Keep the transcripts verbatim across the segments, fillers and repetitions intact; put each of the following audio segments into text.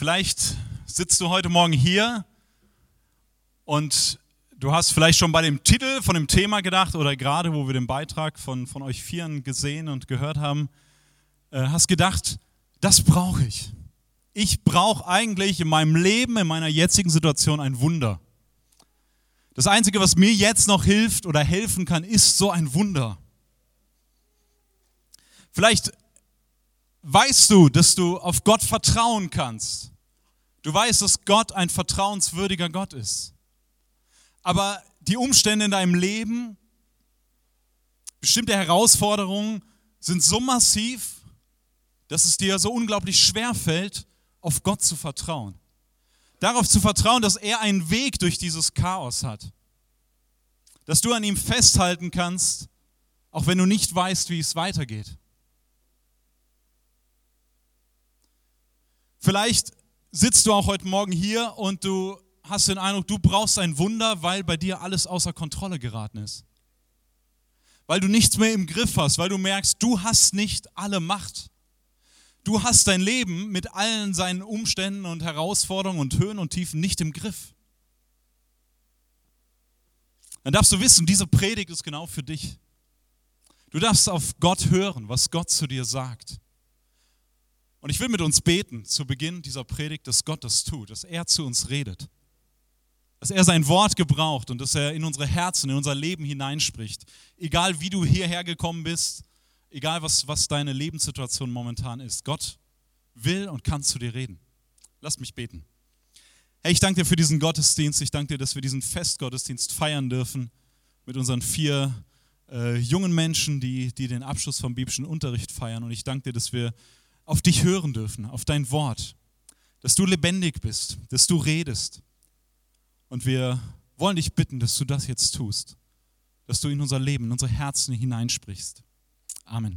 Vielleicht sitzt du heute Morgen hier und du hast vielleicht schon bei dem Titel von dem Thema gedacht oder gerade, wo wir den Beitrag von, von euch Vieren gesehen und gehört haben, äh, hast gedacht, das brauche ich. Ich brauche eigentlich in meinem Leben, in meiner jetzigen Situation ein Wunder. Das Einzige, was mir jetzt noch hilft oder helfen kann, ist so ein Wunder. Vielleicht weißt du, dass du auf Gott vertrauen kannst. Du weißt, dass Gott ein vertrauenswürdiger Gott ist. Aber die Umstände in deinem Leben, bestimmte Herausforderungen sind so massiv, dass es dir so unglaublich schwer fällt, auf Gott zu vertrauen. Darauf zu vertrauen, dass er einen Weg durch dieses Chaos hat. Dass du an ihm festhalten kannst, auch wenn du nicht weißt, wie es weitergeht. Vielleicht sitzt du auch heute Morgen hier und du hast den Eindruck, du brauchst ein Wunder, weil bei dir alles außer Kontrolle geraten ist. Weil du nichts mehr im Griff hast, weil du merkst, du hast nicht alle Macht. Du hast dein Leben mit allen seinen Umständen und Herausforderungen und Höhen und Tiefen nicht im Griff. Dann darfst du wissen, diese Predigt ist genau für dich. Du darfst auf Gott hören, was Gott zu dir sagt. Und ich will mit uns beten zu Beginn dieser Predigt, dass Gott das tut, dass er zu uns redet. Dass er sein Wort gebraucht und dass er in unsere Herzen, in unser Leben hineinspricht. Egal wie du hierher gekommen bist, egal was, was deine Lebenssituation momentan ist. Gott will und kann zu dir reden. Lass mich beten. Herr, ich danke dir für diesen Gottesdienst. Ich danke dir, dass wir diesen Festgottesdienst feiern dürfen mit unseren vier äh, jungen Menschen, die, die den Abschluss vom biblischen Unterricht feiern. Und ich danke dir, dass wir auf dich hören dürfen, auf dein Wort, dass du lebendig bist, dass du redest. Und wir wollen dich bitten, dass du das jetzt tust, dass du in unser Leben, in unsere Herzen hineinsprichst. Amen.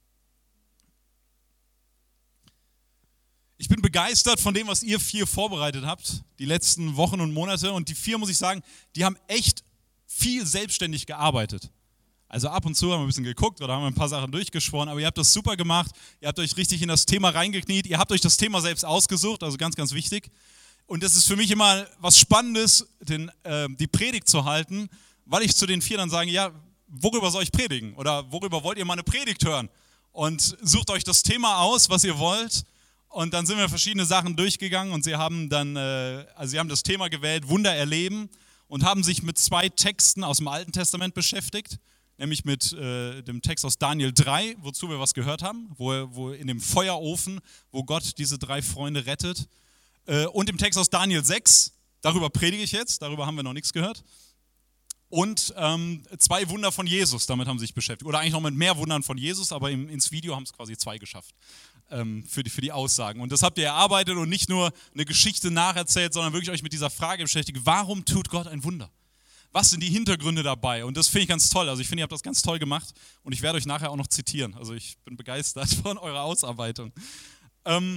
Ich bin begeistert von dem, was ihr vier vorbereitet habt, die letzten Wochen und Monate. Und die vier, muss ich sagen, die haben echt viel selbstständig gearbeitet. Also ab und zu haben wir ein bisschen geguckt oder haben wir ein paar Sachen durchgeschworen, aber ihr habt das super gemacht, ihr habt euch richtig in das Thema reingekniet, ihr habt euch das Thema selbst ausgesucht, also ganz, ganz wichtig. Und das ist für mich immer was Spannendes, den, äh, die Predigt zu halten, weil ich zu den vier dann sage, ja, worüber soll ich predigen oder worüber wollt ihr mal eine Predigt hören? Und sucht euch das Thema aus, was ihr wollt. Und dann sind wir verschiedene Sachen durchgegangen und sie haben dann, äh, also sie haben das Thema gewählt, Wunder erleben und haben sich mit zwei Texten aus dem Alten Testament beschäftigt. Nämlich mit äh, dem Text aus Daniel drei, wozu wir was gehört haben, wo, wo in dem Feuerofen, wo Gott diese drei Freunde rettet. Äh, und im Text aus Daniel sechs, darüber predige ich jetzt, darüber haben wir noch nichts gehört. Und ähm, zwei Wunder von Jesus, damit haben sie sich beschäftigt. Oder eigentlich noch mit mehr Wundern von Jesus, aber im, ins Video haben es quasi zwei geschafft ähm, für, die, für die Aussagen. Und das habt ihr erarbeitet und nicht nur eine Geschichte nacherzählt, sondern wirklich euch mit dieser Frage beschäftigt, warum tut Gott ein Wunder? Was sind die Hintergründe dabei? Und das finde ich ganz toll. Also ich finde, ihr habt das ganz toll gemacht und ich werde euch nachher auch noch zitieren. Also ich bin begeistert von eurer Ausarbeitung. Ähm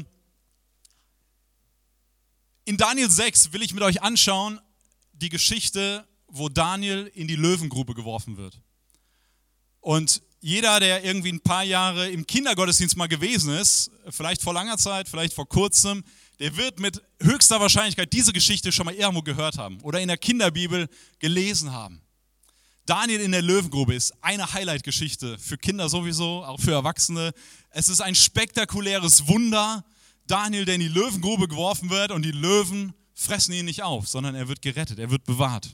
in Daniel sechs will ich mit euch anschauen, die Geschichte, wo Daniel in die Löwengrube geworfen wird. Und jeder, der irgendwie ein paar Jahre im Kindergottesdienst mal gewesen ist, vielleicht vor langer Zeit, vielleicht vor kurzem, der wird mit höchster Wahrscheinlichkeit diese Geschichte schon mal irgendwo gehört haben oder in der Kinderbibel gelesen haben. Daniel in der Löwengrube ist eine Highlight-Geschichte für Kinder sowieso, auch für Erwachsene. Es ist ein spektakuläres Wunder. Daniel, der in die Löwengrube geworfen wird und die Löwen fressen ihn nicht auf, sondern er wird gerettet, er wird bewahrt.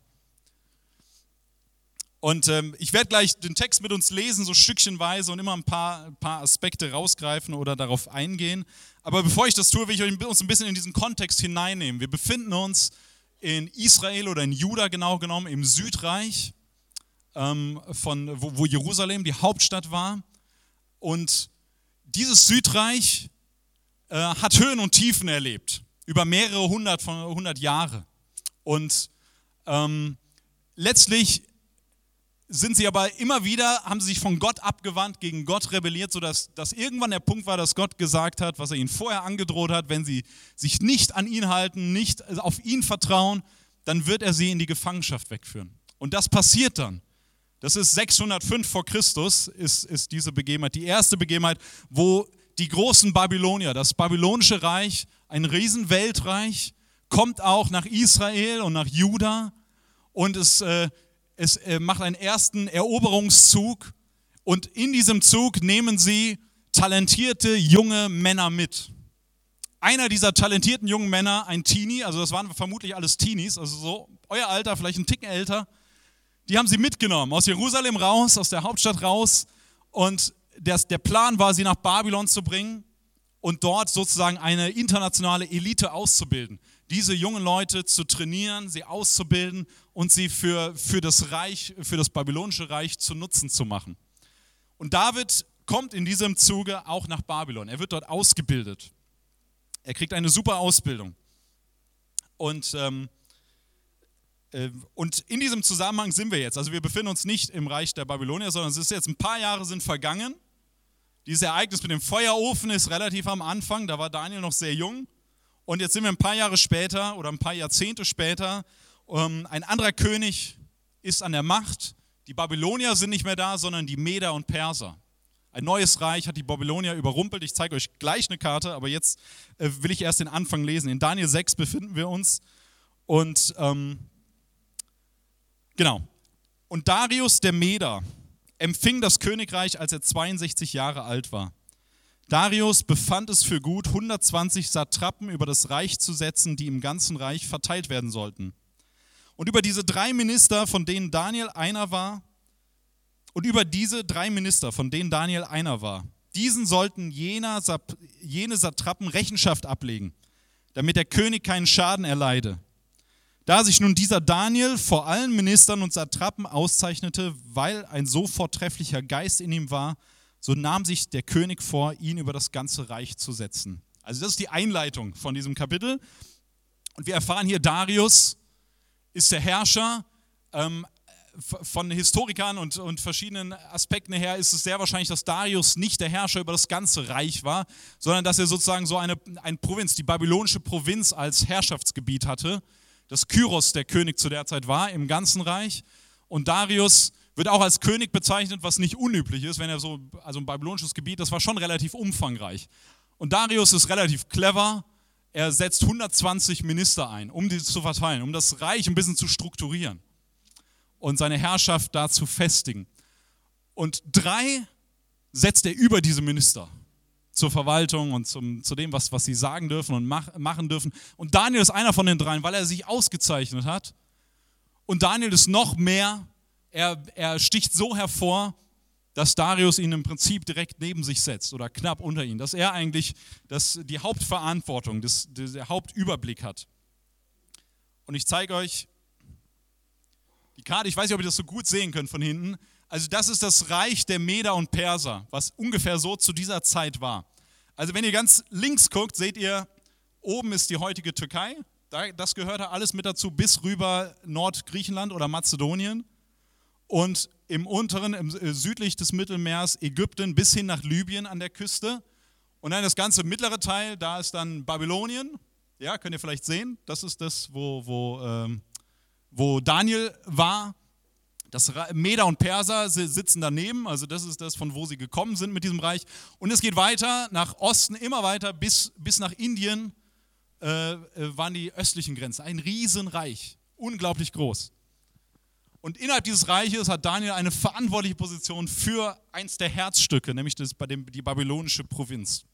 Und ähm, ich werde gleich den Text mit uns lesen, so stückchenweise und immer ein paar, ein paar Aspekte rausgreifen oder darauf eingehen. Aber bevor ich das tue, will ich uns ein bisschen in diesen Kontext hineinnehmen. Wir befinden uns in Israel oder in Juda genau genommen, im Südreich, ähm, von, wo, wo Jerusalem die Hauptstadt war. Und dieses Südreich äh, hat Höhen und Tiefen erlebt, über mehrere hundert, von hundert Jahre. Und ähm, letztlich sind sie aber immer wieder, haben sie sich von Gott abgewandt, gegen Gott rebelliert, sodass dass irgendwann der Punkt war, dass Gott gesagt hat, was er ihnen vorher angedroht hat, wenn sie sich nicht an ihn halten, nicht auf ihn vertrauen, dann wird er sie in die Gefangenschaft wegführen. Und das passiert dann. Das ist sechshundertfünf vor Christus, ist, ist diese Begebenheit, die erste Begebenheit, wo die großen Babylonier, das babylonische Reich, ein Riesenweltreich, kommt auch nach Israel und nach Juda und es, äh, es äh, macht einen ersten Eroberungszug und in diesem Zug nehmen sie talentierte junge Männer mit. Einer dieser talentierten jungen Männer, ein Teenie, also das waren vermutlich alles Teenies, also so euer Alter, vielleicht ein Ticken älter, die haben sie mitgenommen, aus Jerusalem raus, aus der Hauptstadt raus und der, der Plan war, sie nach Babylon zu bringen und dort sozusagen eine internationale Elite auszubilden. Diese jungen Leute zu trainieren, sie auszubilden und sie für, für das Reich, für das babylonische Reich zu Nutzen zu machen. Und David kommt in diesem Zuge auch nach Babylon. Er wird dort ausgebildet. Er kriegt eine super Ausbildung. Und, ähm, äh, und in diesem Zusammenhang sind wir jetzt. Also wir befinden uns nicht im Reich der Babylonier, sondern es ist jetzt ein paar Jahre sind vergangen. Dieses Ereignis mit dem Feuerofen ist relativ am Anfang. Da war Daniel noch sehr jung. Und jetzt sind wir ein paar Jahre später oder ein paar Jahrzehnte später. Ähm, ein anderer König ist an der Macht. Die Babylonier sind nicht mehr da, sondern die Meder und Perser. Ein neues Reich hat die Babylonier überrumpelt. Ich zeige euch gleich eine Karte, aber jetzt äh, will ich erst den Anfang lesen. In Daniel sechs befinden wir uns. Und ähm, genau. Und Darius der Meder empfing das Königreich, als er zweiundsechzig Jahre alt war. Darius befand es für gut, hundertzwanzig Satrapen über das Reich zu setzen, die im ganzen Reich verteilt werden sollten. Und über diese drei Minister, von denen Daniel einer war, und über diese drei Minister, von denen Daniel einer war, diesen sollten jener, jene Satrapen Rechenschaft ablegen, damit der König keinen Schaden erleide. Da sich nun dieser Daniel vor allen Ministern und Satrapen auszeichnete, weil ein so vortrefflicher Geist in ihm war, so nahm sich der König vor, ihn über das ganze Reich zu setzen. Also das ist die Einleitung von diesem Kapitel. Und wir erfahren hier, Darius ist der Herrscher. Ähm, von Historikern und, und verschiedenen Aspekten her ist es sehr wahrscheinlich, dass Darius nicht der Herrscher über das ganze Reich war, sondern dass er sozusagen so eine, eine Provinz, die babylonische Provinz als Herrschaftsgebiet hatte. Dass Kyros der König zu der Zeit war im ganzen Reich. Und Darius wird auch als König bezeichnet, was nicht unüblich ist, wenn er so, also ein babylonisches Gebiet, das war schon relativ umfangreich. Und Darius ist relativ clever. Er setzt hundertzwanzig Minister ein, um die zu verteilen, um das Reich ein bisschen zu strukturieren und seine Herrschaft da zu festigen. Und drei setzt er über diese Minister zur Verwaltung und zum, zu dem, was, was sie sagen dürfen und mach, machen dürfen. Und Daniel ist einer von den dreien, weil er sich ausgezeichnet hat. Und Daniel ist noch mehr, er, er sticht so hervor, dass Darius ihn im Prinzip direkt neben sich setzt oder knapp unter ihn, dass er eigentlich das, die Hauptverantwortung, das, der Hauptüberblick hat. Und ich zeige euch die Karte, ich weiß nicht, ob ihr das so gut sehen könnt von hinten. Also das ist das Reich der Meder und Perser, was ungefähr so zu dieser Zeit war. Also wenn ihr ganz links guckt, seht ihr, oben ist die heutige Türkei. Das gehört da alles mit dazu, bis rüber Nordgriechenland oder Mazedonien. Und im unteren, im, äh, südlich des Mittelmeers Ägypten bis hin nach Libyen an der Küste. Und dann das ganze mittlere Teil, da ist dann Babylonien. Ja, könnt ihr vielleicht sehen. Das ist das, wo... wo ähm, wo Daniel war. Das Meder und Perser sitzen daneben, also das ist das, von wo sie gekommen sind mit diesem Reich. Und es geht weiter nach Osten, immer weiter, bis, bis nach Indien äh, waren die östlichen Grenzen. Ein Riesenreich, unglaublich groß. Und innerhalb dieses Reiches hat Daniel eine verantwortliche Position für eins der Herzstücke, nämlich das, bei dem, die babylonische Provinz.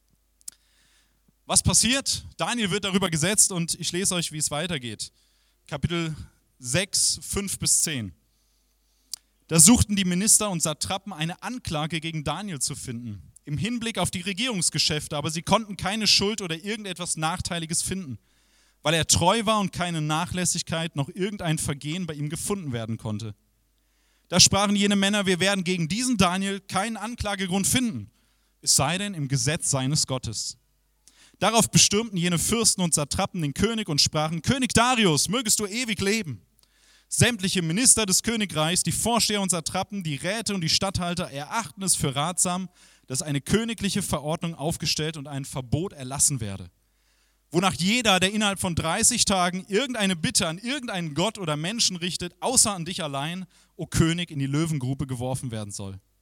Was passiert? Daniel wird darüber gesetzt und ich lese euch, wie es weitergeht. Kapitel sechs, fünf bis zehn. Da suchten die Minister und Satrapen eine Anklage gegen Daniel zu finden, im Hinblick auf die Regierungsgeschäfte, aber sie konnten keine Schuld oder irgendetwas Nachteiliges finden, weil er treu war und keine Nachlässigkeit noch irgendein Vergehen bei ihm gefunden werden konnte. Da sprachen jene Männer, wir werden gegen diesen Daniel keinen Anklagegrund finden, es sei denn im Gesetz seines Gottes. Darauf bestürmten jene Fürsten und Satrapen den König und sprachen, König Darius, mögest du ewig leben. Sämtliche Minister des Königreichs, die Vorsteher und Satrapen, die Räte und die Statthalter erachten es für ratsam, dass eine königliche Verordnung aufgestellt und ein Verbot erlassen werde, wonach jeder, der innerhalb von dreißig Tagen irgendeine Bitte an irgendeinen Gott oder Menschen richtet, außer an dich allein, o König, in die Löwengrube geworfen werden soll.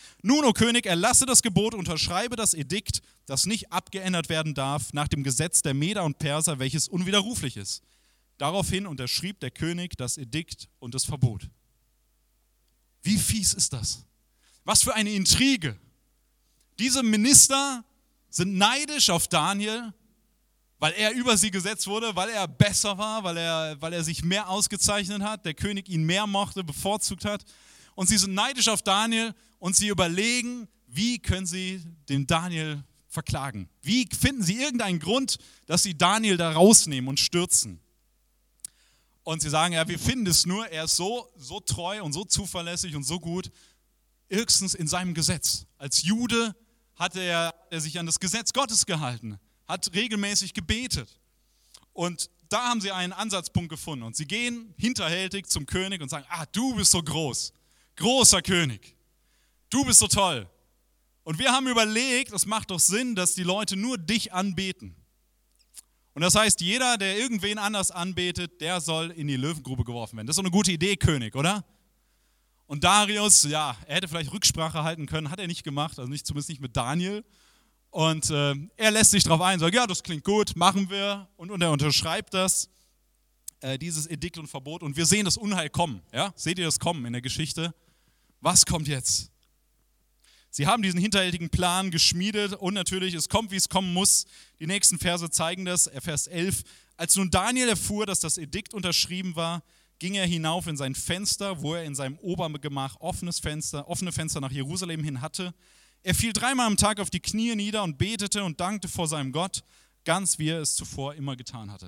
Nun, o König, erlasse das Gebot, unterschreibe das Edikt, das nicht abgeändert werden darf nach dem Gesetz der Meder und Perser, welches unwiderruflich ist. Daraufhin unterschrieb der König das Edikt und das Verbot. Wie fies ist das? Was für eine Intrige. Diese Minister sind neidisch auf Daniel, weil er über sie gesetzt wurde, weil er besser war, weil er, weil er sich mehr ausgezeichnet hat, der König ihn mehr mochte, bevorzugt hat. Und sie sind neidisch auf Daniel und sie überlegen, wie können sie den Daniel verklagen? Wie finden sie irgendeinen Grund, dass sie Daniel da rausnehmen und stürzen? Und sie sagen, ja, wir finden es nur, er ist so, so treu und so zuverlässig und so gut, höchstens in seinem Gesetz. Als Jude hat er, er sich an das Gesetz Gottes gehalten, hat regelmäßig gebetet. Und da haben sie einen Ansatzpunkt gefunden. Und sie gehen hinterhältig zum König und sagen, ah, du bist so groß, großer König, du bist so toll. Und wir haben überlegt, es macht doch Sinn, dass die Leute nur dich anbeten. Und das heißt, jeder, der irgendwen anders anbetet, der soll in die Löwengrube geworfen werden. Das ist so eine gute Idee, König, oder? Und Darius, ja, er hätte vielleicht Rücksprache halten können, hat er nicht gemacht, also nicht, zumindest nicht mit Daniel. Und äh, er lässt sich darauf ein, sagt, ja, das klingt gut, machen wir. Und, und er unterschreibt das, äh, dieses Edikt und Verbot. Und wir sehen das Unheil kommen. Ja? Seht ihr das kommen in der Geschichte? Was kommt jetzt? Sie haben diesen hinterhältigen Plan geschmiedet und natürlich, es kommt, wie es kommen muss. Die nächsten Verse zeigen das, Vers elf. Als nun Daniel erfuhr, dass das Edikt unterschrieben war, ging er hinauf in sein Fenster, wo er in seinem Obergemach offenes Fenster, offene Fenster nach Jerusalem hin hatte. Er fiel dreimal am Tag auf die Knie nieder und betete und dankte vor seinem Gott, ganz wie er es zuvor immer getan hatte.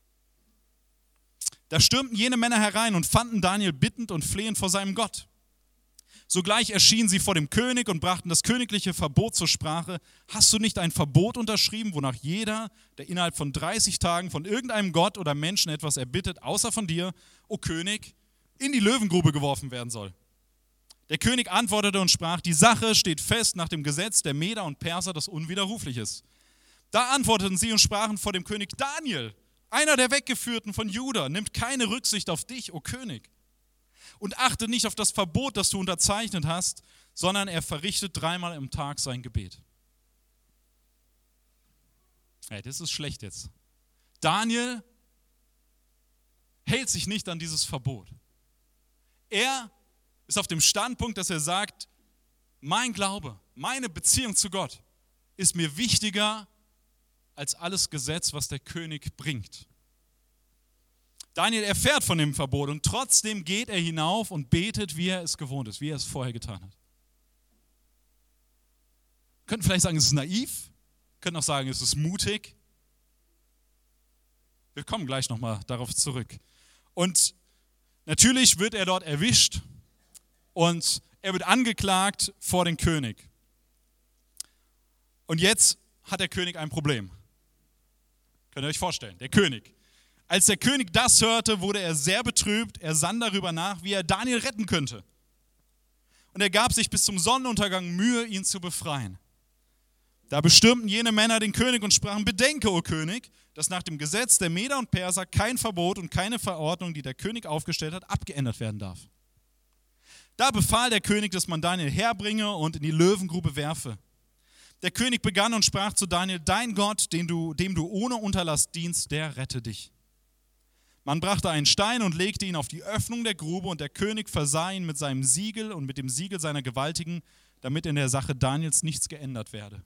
Da stürmten jene Männer herein und fanden Daniel bittend und flehend vor seinem Gott. Sogleich erschienen sie vor dem König und brachten das königliche Verbot zur Sprache. Hast du nicht ein Verbot unterschrieben, wonach jeder, der innerhalb von dreißig Tagen von irgendeinem Gott oder Menschen etwas erbittet, außer von dir, o König, in die Löwengrube geworfen werden soll? Der König antwortete und sprach, die Sache steht fest nach dem Gesetz der Meder und Perser, das unwiderruflich ist. Da antworteten sie und sprachen vor dem König, Daniel, einer der Weggeführten von Juda, nimmt keine Rücksicht auf dich, o König. Und achte nicht auf das Verbot, das du unterzeichnet hast, sondern er verrichtet dreimal im Tag sein Gebet. Hey, das ist schlecht jetzt. Daniel hält sich nicht an dieses Verbot. Er ist auf dem Standpunkt, dass er sagt, mein Glaube, meine Beziehung zu Gott ist mir wichtiger als alles Gesetz, was der König bringt. Daniel erfährt von dem Verbot und trotzdem geht er hinauf und betet, wie er es gewohnt ist, wie er es vorher getan hat. Wir könnten vielleicht sagen, es ist naiv, wir könnten auch sagen, es ist mutig. Wir kommen gleich nochmal darauf zurück. Und natürlich wird er dort erwischt und er wird angeklagt vor den König. Und jetzt hat der König ein Problem. Könnt ihr euch vorstellen, der König. Als der König das hörte, wurde er sehr betrübt. Er sann darüber nach, wie er Daniel retten könnte. Und er gab sich bis zum Sonnenuntergang Mühe, ihn zu befreien. Da bestürmten jene Männer den König und sprachen, bedenke, o König, dass nach dem Gesetz der Meder und Perser kein Verbot und keine Verordnung, die der König aufgestellt hat, abgeändert werden darf. Da befahl der König, dass man Daniel herbringe und in die Löwengrube werfe. Der König begann und sprach zu Daniel, dein Gott, den du, dem du ohne Unterlass dienst, der rette dich. Man brachte einen Stein und legte ihn auf die Öffnung der Grube und der König versah ihn mit seinem Siegel und mit dem Siegel seiner Gewaltigen, damit in der Sache Daniels nichts geändert werde.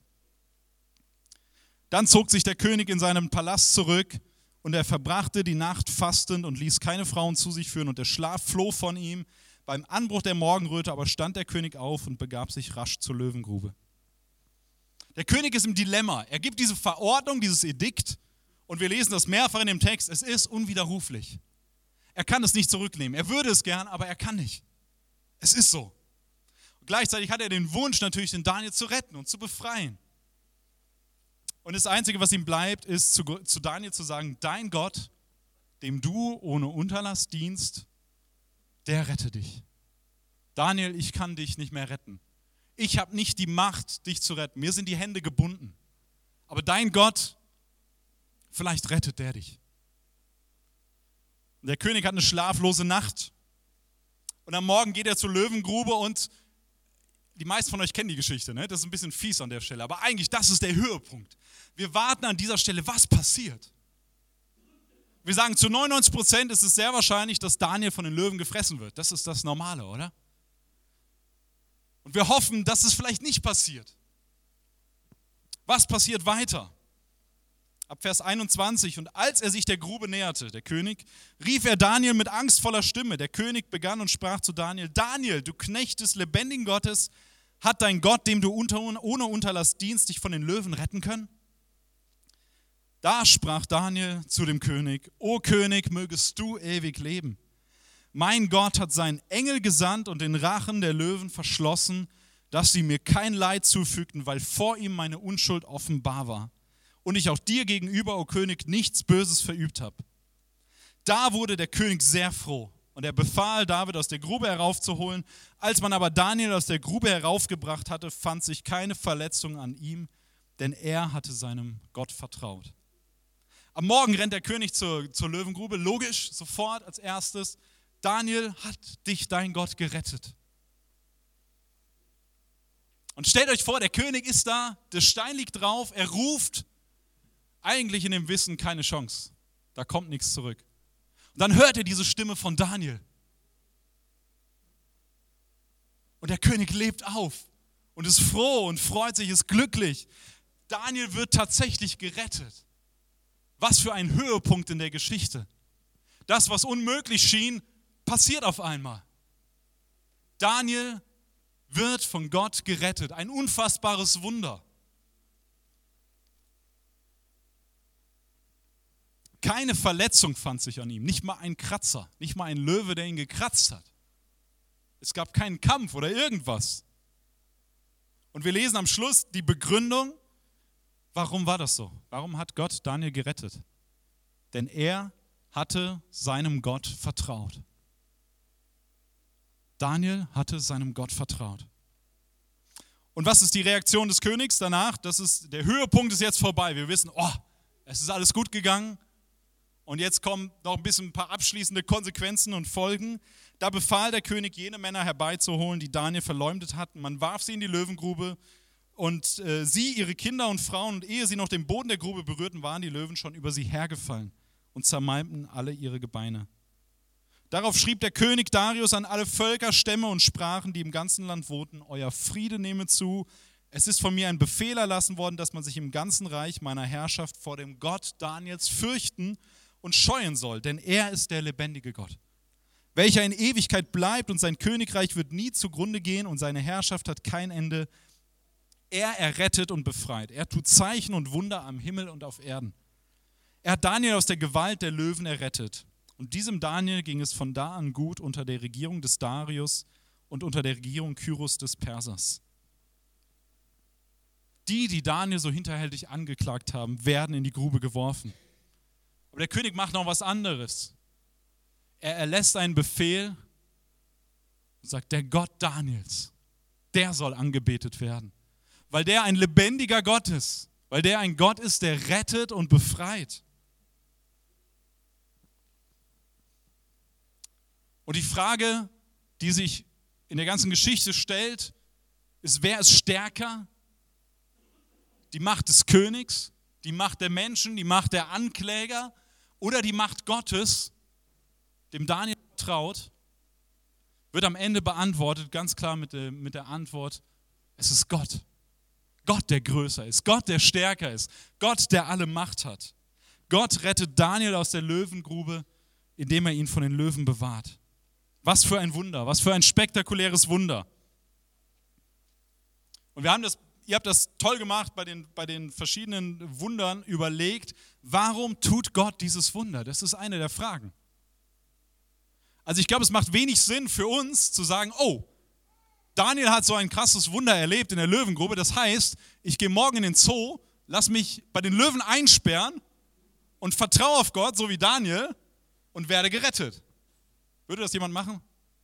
Dann zog sich der König in seinen Palast zurück und er verbrachte die Nacht fastend und ließ keine Frauen zu sich führen und der Schlaf floh von ihm. Beim Anbruch der Morgenröte aber stand der König auf und begab sich rasch zur Löwengrube. Der König ist im Dilemma. Er gibt diese Verordnung, dieses Edikt. Und wir lesen das mehrfach in dem Text, es ist unwiderruflich. Er kann es nicht zurücknehmen. Er würde es gern, aber er kann nicht. Es ist so. Und gleichzeitig hat er den Wunsch natürlich, den Daniel zu retten und zu befreien. Und das Einzige, was ihm bleibt, ist zu, zu Daniel zu sagen, dein Gott, dem du ohne Unterlass dienst, der rette dich. Daniel, ich kann dich nicht mehr retten. Ich habe nicht die Macht, dich zu retten. Mir sind die Hände gebunden. Aber dein Gott, vielleicht rettet der dich. Der König hat eine schlaflose Nacht und am Morgen geht er zur Löwengrube und die meisten von euch kennen die Geschichte, ne? Das ist ein bisschen fies an der Stelle, aber eigentlich, das ist der Höhepunkt. Wir warten an dieser Stelle, was passiert? Wir sagen, zu neunundneunzig Prozent ist es sehr wahrscheinlich, dass Daniel von den Löwen gefressen wird. Das ist das Normale, oder? Und wir hoffen, dass es vielleicht nicht passiert. Was passiert weiter? Ab Vers einundzwanzig, und als er sich der Grube näherte, der König, rief er Daniel mit angstvoller Stimme. Der König begann und sprach zu Daniel: Daniel, du Knecht des lebendigen Gottes, hat dein Gott, dem du unter, ohne Unterlass dienst, dich von den Löwen retten können? Da sprach Daniel zu dem König: O König, mögest du ewig leben. Mein Gott hat seinen Engel gesandt und den Rachen der Löwen verschlossen, dass sie mir kein Leid zufügten, weil vor ihm meine Unschuld offenbar war. Und ich auch dir gegenüber, o König, nichts Böses verübt habe. Da wurde der König sehr froh und er befahl, David aus der Grube heraufzuholen. Als man aber Daniel aus der Grube heraufgebracht hatte, fand sich keine Verletzung an ihm, denn er hatte seinem Gott vertraut. Am Morgen rennt der König zur, zur Löwengrube, logisch, sofort als erstes: Daniel, hat dich dein Gott gerettet? Und stellt euch vor, der König ist da, der Stein liegt drauf, er ruft, eigentlich in dem Wissen, keine Chance, da kommt nichts zurück. Und dann hört er diese Stimme von Daniel. Und der König lebt auf und ist froh und freut sich, ist glücklich. Daniel wird tatsächlich gerettet. Was für ein Höhepunkt in der Geschichte. Das, was unmöglich schien, passiert auf einmal. Daniel wird von Gott gerettet. Ein unfassbares Wunder. Keine Verletzung fand sich an ihm, nicht mal ein Kratzer, nicht mal ein Löwe, der ihn gekratzt hat. Es gab keinen Kampf oder irgendwas. Und wir lesen am Schluss die Begründung, warum war das so? Warum hat Gott Daniel gerettet? Denn er hatte seinem Gott vertraut. Daniel hatte seinem Gott vertraut. Und was ist die Reaktion des Königs danach? Das ist, der Höhepunkt ist jetzt vorbei. Wir wissen, oh, es ist alles gut gegangen. Und jetzt kommen noch ein bisschen ein paar abschließende Konsequenzen und Folgen. Da befahl der König, jene Männer herbeizuholen, die Daniel verleumdet hatten. Man warf sie in die Löwengrube und äh, sie, ihre Kinder und Frauen, und ehe sie noch den Boden der Grube berührten, waren die Löwen schon über sie hergefallen und zermalmten alle ihre Gebeine. Darauf schrieb der König Darius an alle Völker, Stämme und Sprachen, die im ganzen Land wohnten: Euer Friede nehme zu. Es ist von mir ein Befehl erlassen worden, dass man sich im ganzen Reich meiner Herrschaft vor dem Gott Daniels fürchten und scheuen soll, denn er ist der lebendige Gott, welcher in Ewigkeit bleibt, und sein Königreich wird nie zugrunde gehen und seine Herrschaft hat kein Ende. Er errettet und befreit. Er tut Zeichen und Wunder am Himmel und auf Erden. Er hat Daniel aus der Gewalt der Löwen errettet. Und diesem Daniel ging es von da an gut unter der Regierung des Darius und unter der Regierung Kyros des Persers. Die, die Daniel so hinterhältig angeklagt haben, werden in die Grube geworfen. Aber der König macht noch was anderes. Er erlässt einen Befehl und sagt, der Gott Daniels, der soll angebetet werden. Weil der ein lebendiger Gott ist. Weil der ein Gott ist, der rettet und befreit. Und die Frage, die sich in der ganzen Geschichte stellt, ist, wer ist stärker? Die Macht des Königs, die Macht der Menschen, die Macht der Ankläger oder die Macht Gottes, dem Daniel vertraut, wird am Ende beantwortet, ganz klar mit der, mit der Antwort, es ist Gott. Gott, der größer ist, Gott, der stärker ist, Gott, der alle Macht hat. Gott rettet Daniel aus der Löwengrube, indem er ihn von den Löwen bewahrt. Was für ein Wunder, was für ein spektakuläres Wunder. Und wir haben das, ihr habt das toll gemacht bei den, bei den verschiedenen Wundern, überlegt, warum tut Gott dieses Wunder? Das ist eine der Fragen. Also ich glaube, es macht wenig Sinn für uns zu sagen, oh, Daniel hat so ein krasses Wunder erlebt in der Löwengrube, das heißt, ich gehe morgen in den Zoo, lass mich bei den Löwen einsperren und vertraue auf Gott, so wie Daniel, und werde gerettet. Würde das jemand machen?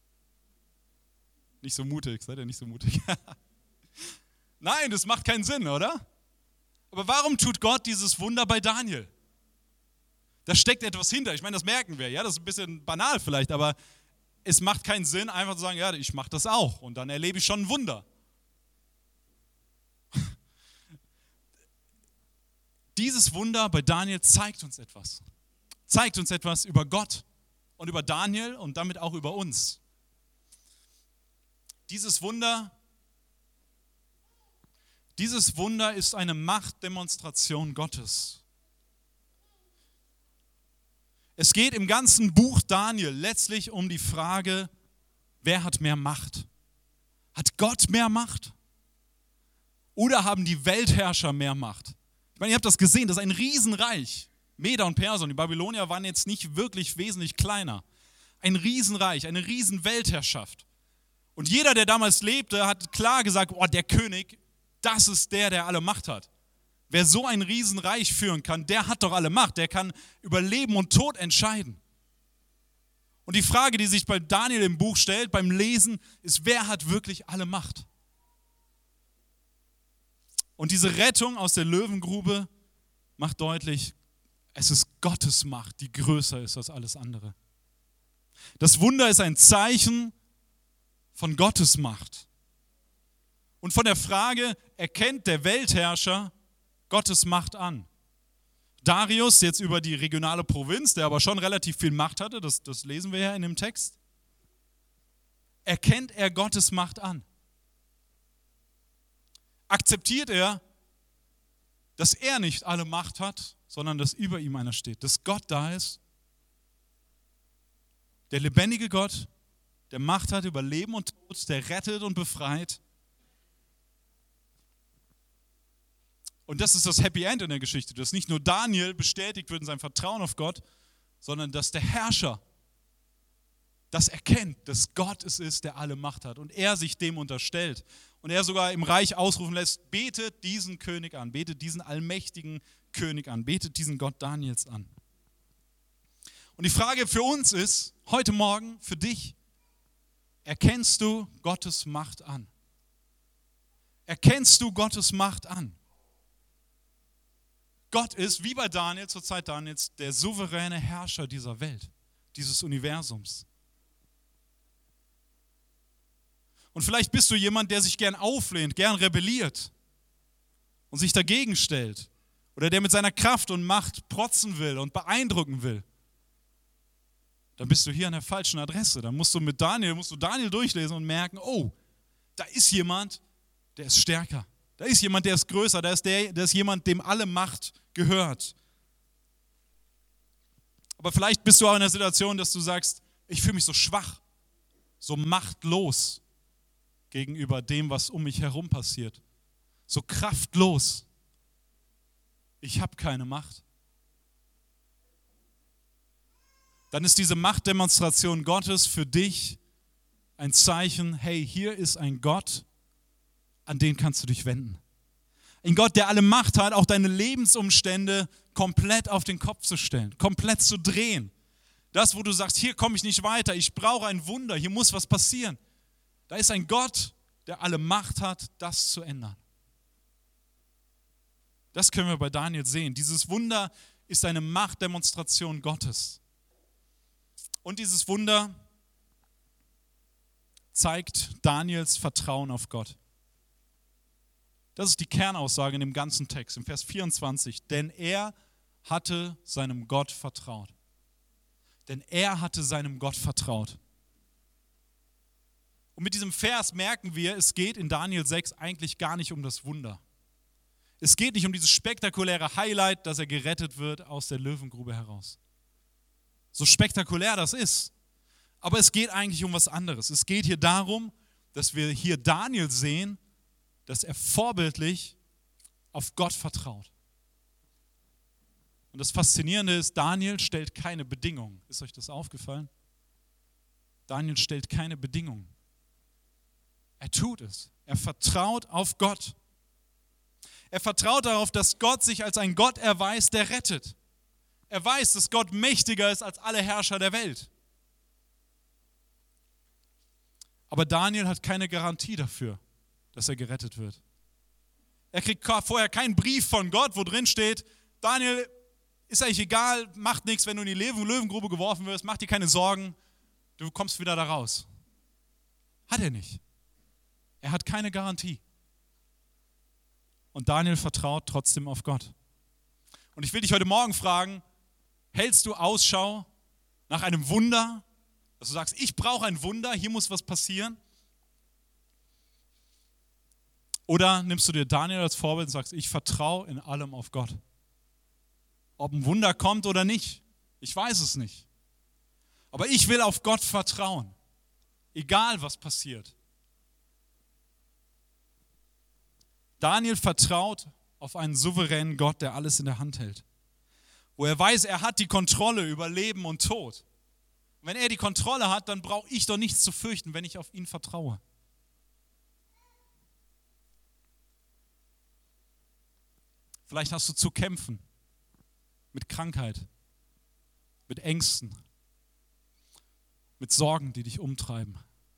Nicht so mutig, seid ihr nicht so mutig? Nein, das macht keinen Sinn, oder? Aber warum tut Gott dieses Wunder bei Daniel? Da steckt etwas hinter. Ich meine, das merken wir, ja, das ist ein bisschen banal vielleicht, aber es macht keinen Sinn, einfach zu sagen, ja, ich mache das auch und dann erlebe ich schon ein Wunder. Dieses Wunder bei Daniel zeigt uns etwas. Zeigt uns etwas über Gott und über Daniel und damit auch über uns. Dieses Wunder, dieses Wunder ist eine Machtdemonstration Gottes. Es geht im ganzen Buch Daniel letztlich um die Frage, wer hat mehr Macht? Hat Gott mehr Macht? Oder haben die Weltherrscher mehr Macht? Ich meine, ihr habt das gesehen, das ist ein Riesenreich. Meder und Perser und die Babylonier waren jetzt nicht wirklich wesentlich kleiner. Ein Riesenreich, eine Riesenweltherrschaft. Und jeder, der damals lebte, hat klar gesagt, oh, der König, das ist der, der alle Macht hat. Wer so ein Riesenreich führen kann, der hat doch alle Macht. Der kann über Leben und Tod entscheiden. Und die Frage, die sich bei Daniel im Buch stellt, beim Lesen, ist, wer hat wirklich alle Macht? Und diese Rettung aus der Löwengrube macht deutlich, es ist Gottes Macht, die größer ist als alles andere. Das Wunder ist ein Zeichen von Gottes Macht. Und von der Frage, erkennt der Weltherrscher Gottes Macht an? Darius, jetzt über die regionale Provinz, der aber schon relativ viel Macht hatte, das, das lesen wir ja in dem Text, erkennt er Gottes Macht an? Akzeptiert er, dass er nicht alle Macht hat, sondern dass über ihm einer steht, dass Gott da ist, der lebendige Gott, der Macht hat über Leben und Tod, der rettet und befreit. Und das ist das Happy End in der Geschichte, dass nicht nur Daniel bestätigt wird in seinem Vertrauen auf Gott, sondern dass der Herrscher das erkennt, dass Gott es ist, der alle Macht hat und er sich dem unterstellt. Und er sogar im Reich ausrufen lässt, betet diesen König an, betet diesen allmächtigen König an, betet diesen Gott Daniels an. Und die Frage für uns ist, heute Morgen, für dich, erkennst du Gottes Macht an? Erkennst du Gottes Macht an? Gott ist, wie bei Daniel, zur Zeit Daniels, der souveräne Herrscher dieser Welt, dieses Universums. Und vielleicht bist du jemand, der sich gern auflehnt, gern rebelliert und sich dagegen stellt. Oder der mit seiner Kraft und Macht protzen will und beeindrucken will. Dann bist du hier an der falschen Adresse. Dann musst du mit Daniel, musst du Daniel durchlesen und merken, oh, da ist jemand, der ist stärker. Da ist jemand, der ist größer. Da ist, der, da ist jemand, dem alle Macht gehört. Aber vielleicht bist du auch in der Situation, dass du sagst, ich fühle mich so schwach, so machtlos gegenüber dem, was um mich herum passiert. So kraftlos. Ich habe keine Macht. Dann ist diese Machtdemonstration Gottes für dich ein Zeichen, hey, hier ist ein Gott, an den kannst du dich wenden. Ein Gott, der alle Macht hat, auch deine Lebensumstände komplett auf den Kopf zu stellen, komplett zu drehen. Das, wo du sagst, hier komme ich nicht weiter, ich brauche ein Wunder, hier muss was passieren. Da ist ein Gott, der alle Macht hat, das zu ändern. Das können wir bei Daniel sehen. Dieses Wunder ist eine Machtdemonstration Gottes. Und dieses Wunder zeigt Daniels Vertrauen auf Gott. Das ist die Kernaussage in dem ganzen Text, im Vers vierundzwanzig. Denn er hatte seinem Gott vertraut. Denn er hatte seinem Gott vertraut. Und mit diesem Vers merken wir, es geht in Daniel sechs eigentlich gar nicht um das Wunder. Es geht nicht um dieses spektakuläre Highlight, dass er gerettet wird aus der Löwengrube heraus. So spektakulär das ist. Aber es geht eigentlich um was anderes. Es geht hier darum, dass wir hier Daniel sehen, dass er vorbildlich auf Gott vertraut. Und das Faszinierende ist, Daniel stellt keine Bedingungen. Ist euch das aufgefallen? Daniel stellt keine Bedingungen. Er tut es. Er vertraut auf Gott. Er vertraut darauf, dass Gott sich als ein Gott erweist, der rettet. Er weiß, dass Gott mächtiger ist als alle Herrscher der Welt. Aber Daniel hat keine Garantie dafür, dass er gerettet wird. Er kriegt vorher keinen Brief von Gott, wo drin steht, Daniel, ist eigentlich egal, macht nichts, wenn du in die Löwengrube geworfen wirst, mach dir keine Sorgen, du kommst wieder da raus. Hat er nicht. Er hat keine Garantie. Und Daniel vertraut trotzdem auf Gott. Und ich will dich heute Morgen fragen, hältst du Ausschau nach einem Wunder? Dass du sagst, ich brauche ein Wunder, hier muss was passieren? Oder nimmst du dir Daniel als Vorbild und sagst, ich vertraue in allem auf Gott? Ob ein Wunder kommt oder nicht, ich weiß es nicht. Aber ich will auf Gott vertrauen, egal was passiert. Daniel vertraut auf einen souveränen Gott, der alles in der Hand hält. Wo er weiß, er hat die Kontrolle über Leben und Tod. Und wenn er die Kontrolle hat, dann brauche ich doch nichts zu fürchten, wenn ich auf ihn vertraue. Vielleicht hast du zu kämpfen mit Krankheit, mit Ängsten, mit Sorgen, die dich umtreiben,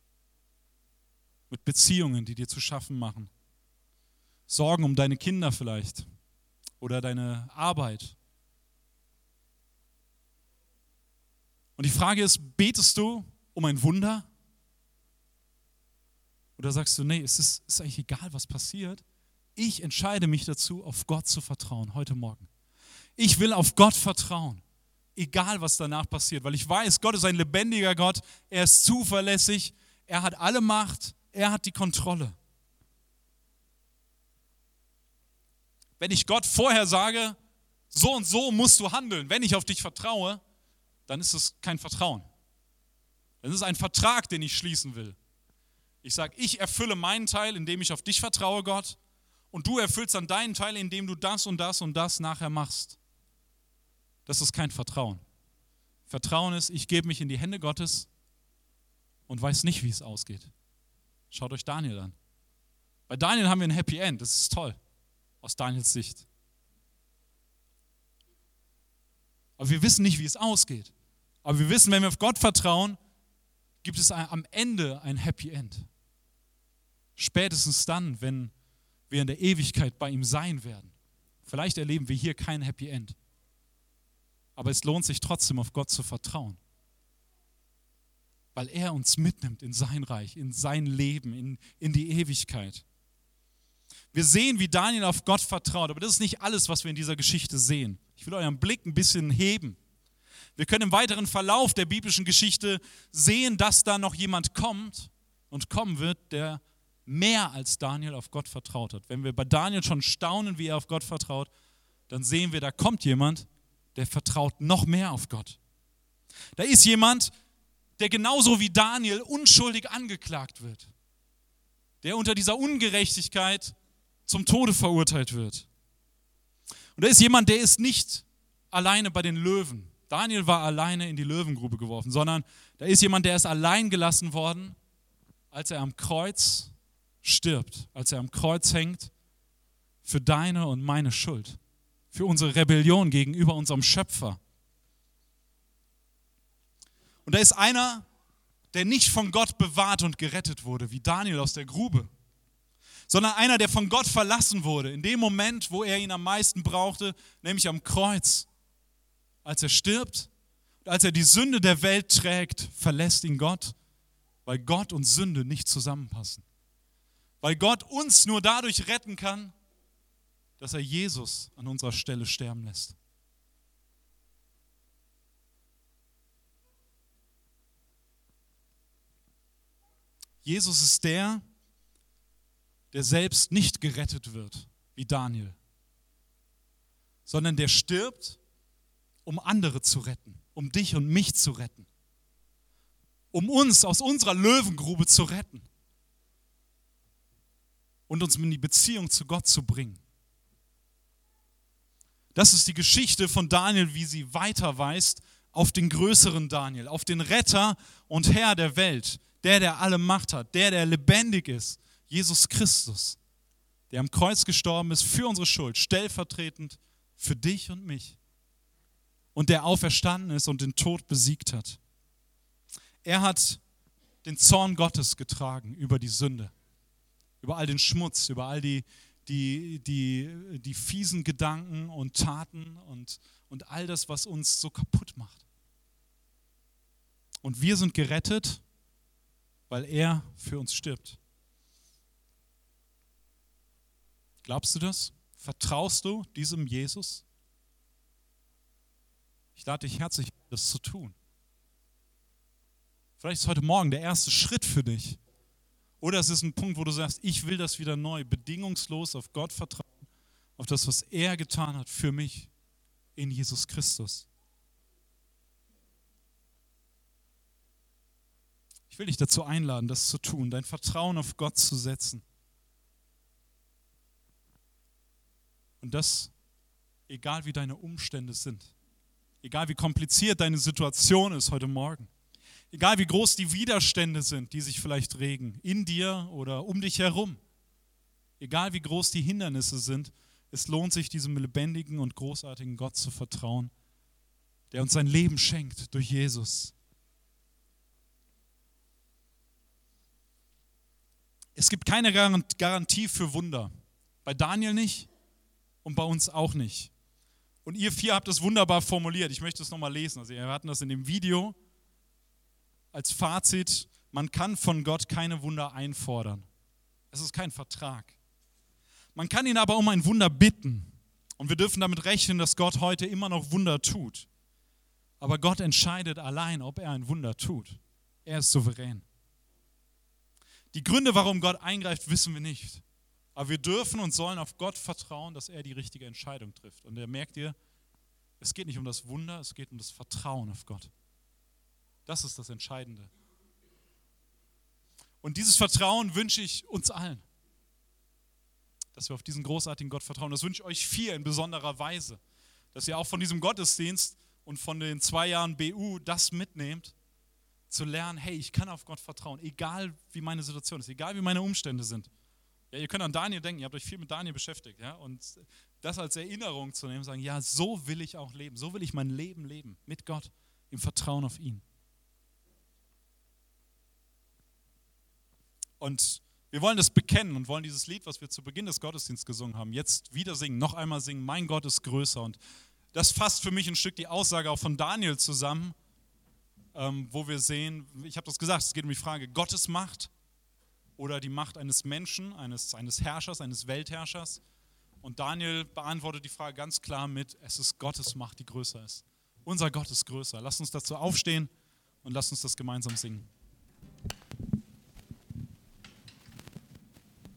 mit Beziehungen, die dir zu schaffen machen. Sorgen um deine Kinder vielleicht oder deine Arbeit. Und die Frage ist, betest du um ein Wunder? Oder sagst du, nee, es ist, ist eigentlich egal, was passiert. Ich entscheide mich dazu, auf Gott zu vertrauen, heute Morgen. Ich will auf Gott vertrauen, egal was danach passiert, weil ich weiß, Gott ist ein lebendiger Gott, er ist zuverlässig, er hat alle Macht, er hat die Kontrolle. Wenn ich Gott vorher sage, so und so musst du handeln, wenn ich auf dich vertraue, dann ist es kein Vertrauen. Das ist ein Vertrag, den ich schließen will. Ich sage, ich erfülle meinen Teil, indem ich auf dich vertraue, Gott, und du erfüllst dann deinen Teil, indem du das und das und das nachher machst. Das ist kein Vertrauen. Vertrauen ist, ich gebe mich in die Hände Gottes und weiß nicht, wie es ausgeht. Schaut euch Daniel an. Bei Daniel haben wir ein Happy End, das ist toll, aus Daniels Sicht. Aber wir wissen nicht, wie es ausgeht. Aber wir wissen, wenn wir auf Gott vertrauen, gibt es am Ende ein Happy End. Spätestens dann, wenn wir in der Ewigkeit bei ihm sein werden. Vielleicht erleben wir hier kein Happy End. Aber es lohnt sich trotzdem, auf Gott zu vertrauen. Weil er uns mitnimmt in sein Reich, in sein Leben, in, in die Ewigkeit. Wir sehen, wie Daniel auf Gott vertraut, aber das ist nicht alles, was wir in dieser Geschichte sehen. Ich will euren Blick ein bisschen heben. Wir können im weiteren Verlauf der biblischen Geschichte sehen, dass da noch jemand kommt und kommen wird, der mehr als Daniel auf Gott vertraut hat. Wenn wir bei Daniel schon staunen, wie er auf Gott vertraut, dann sehen wir, da kommt jemand, der vertraut noch mehr auf Gott. Da ist jemand, der genauso wie Daniel unschuldig angeklagt wird, der unter dieser Ungerechtigkeit zum Tode verurteilt wird. Und da ist jemand, der ist nicht alleine bei den Löwen. Daniel war alleine in die Löwengrube geworfen, sondern da ist jemand, der ist allein gelassen worden, als er am Kreuz stirbt, als er am Kreuz hängt für deine und meine Schuld, für unsere Rebellion gegenüber unserem Schöpfer. Und da ist einer, der nicht von Gott bewahrt und gerettet wurde, wie Daniel aus der Grube, sondern einer, der von Gott verlassen wurde, in dem Moment, wo er ihn am meisten brauchte, nämlich am Kreuz. Als er stirbt und als er die Sünde der Welt trägt, verlässt ihn Gott, weil Gott und Sünde nicht zusammenpassen. Weil Gott uns nur dadurch retten kann, dass er Jesus an unserer Stelle sterben lässt. Jesus ist der, der selbst nicht gerettet wird, wie Daniel, sondern der stirbt, um andere zu retten, um dich und mich zu retten, um uns aus unserer Löwengrube zu retten und uns in die Beziehung zu Gott zu bringen. Das ist die Geschichte von Daniel, wie sie weiterweist auf den größeren Daniel, auf den Retter und Herr der Welt, der, der alle Macht hat, der, der lebendig ist, Jesus Christus, der am Kreuz gestorben ist für unsere Schuld, stellvertretend für dich und mich. Und der auferstanden ist und den Tod besiegt hat. Er hat den Zorn Gottes getragen über die Sünde, über all den Schmutz, über all die, die, die, die fiesen Gedanken und Taten und, und all das, was uns so kaputt macht. Und wir sind gerettet, weil er für uns stirbt. Glaubst du das? Vertraust du diesem Jesus? Ich lade dich herzlich ein, das zu tun. Vielleicht ist heute Morgen der erste Schritt für dich. Oder es ist ein Punkt, wo du sagst, ich will das wieder neu, bedingungslos auf Gott vertrauen, auf das, was er getan hat für mich in Jesus Christus. Ich will dich dazu einladen, das zu tun, dein Vertrauen auf Gott zu setzen. Und das, egal wie deine Umstände sind, egal wie kompliziert deine Situation ist heute Morgen, egal wie groß die Widerstände sind, die sich vielleicht regen, in dir oder um dich herum, egal wie groß die Hindernisse sind, es lohnt sich, diesem lebendigen und großartigen Gott zu vertrauen, der uns sein Leben schenkt durch Jesus. Es gibt keine Garantie für Wunder. Bei Daniel nicht und bei uns auch nicht. Und ihr vier habt es wunderbar formuliert. Ich möchte es nochmal lesen. Also wir hatten das in dem Video als Fazit. Man kann von Gott keine Wunder einfordern. Es ist kein Vertrag. Man kann ihn aber um ein Wunder bitten. Und wir dürfen damit rechnen, dass Gott heute immer noch Wunder tut. Aber Gott entscheidet allein, ob er ein Wunder tut. Er ist souverän. Die Gründe, warum Gott eingreift, wissen wir nicht. Aber wir dürfen und sollen auf Gott vertrauen, dass er die richtige Entscheidung trifft. Und er merkt ihr, es geht nicht um das Wunder, es geht um das Vertrauen auf Gott. Das ist das Entscheidende. Und dieses Vertrauen wünsche ich uns allen. Dass wir auf diesen großartigen Gott vertrauen. Das wünsche ich euch vier in besonderer Weise. Dass ihr auch von diesem Gottesdienst und von den zwei Jahren B U das mitnehmt, zu lernen, hey, ich kann auf Gott vertrauen, egal wie meine Situation ist, egal wie meine Umstände sind. Ja, ihr könnt an Daniel denken, ihr habt euch viel mit Daniel beschäftigt, ja, und das als Erinnerung zu nehmen, sagen, ja, so will ich auch leben, so will ich mein Leben leben, mit Gott, im Vertrauen auf ihn. Und wir wollen das bekennen und wollen dieses Lied, was wir zu Beginn des Gottesdienstes gesungen haben, jetzt wieder singen, noch einmal singen, mein Gott ist größer. Und das fasst für mich ein Stück die Aussage auch von Daniel zusammen, Ähm, wo wir sehen, ich habe das gesagt, es geht um die Frage, Gottes Macht oder die Macht eines Menschen, eines, eines Herrschers, eines Weltherrschers. Und Daniel beantwortet die Frage ganz klar mit, es ist Gottes Macht, die größer ist. Unser Gott ist größer. Lasst uns dazu aufstehen und lasst uns das gemeinsam singen.